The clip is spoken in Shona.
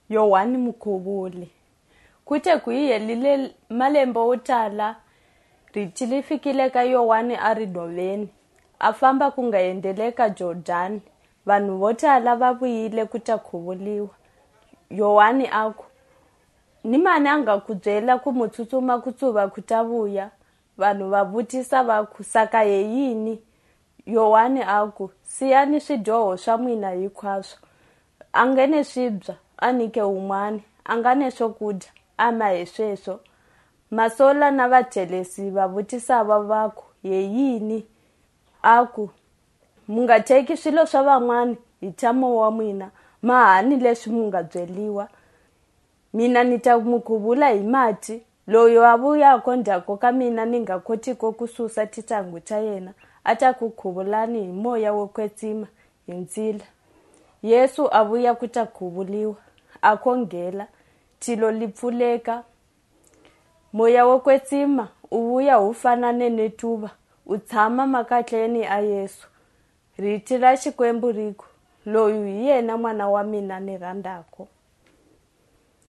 Yohani Mukhuvuli. Kute ku helile malembe wo tala riti li fikile ka Yohani a ri nhoveni, a famba ku nga endeleka Jordani. Vanhu vo tala va vuyile ku ta khuvuliwa. Yohani a ku, ni mani a nga ku byela ku mu tsutsuma ku tsuva ku ta vuya? Vanhu va vutisa va ku, saka he yini? Yohani a ku, siyani swidyoho swa n'wina hinkwaswo. A nghene swibya, a nyike un'wana, a nga ne swakudya, a ma hi sweswo. Masola na vajelesi va vutisa va ku, he yini? A ku, mu nga teki swilo swa van'wana hi ntshamo wa n'wina, ma hani leswi mu nga byeliwa. Mina ni ta mu khuvula hi mati, loyi a vuyaka ndzhaku ka mina ni nga kotiko ku susa tintanghu ta yena, a ta ku khuvulani hi moya wo kwetsima hi ndzilo. Yesu a vuya ku ta khuvuliwa, a khongela, tilo li pfuleka. Moya wo kwetsima u vuya wu fana ne tuva, u tshama makatleni a Yesu. Riti ra Xikwembu ri ku, loyi hi yena n'wana wa mina ni rhandzako.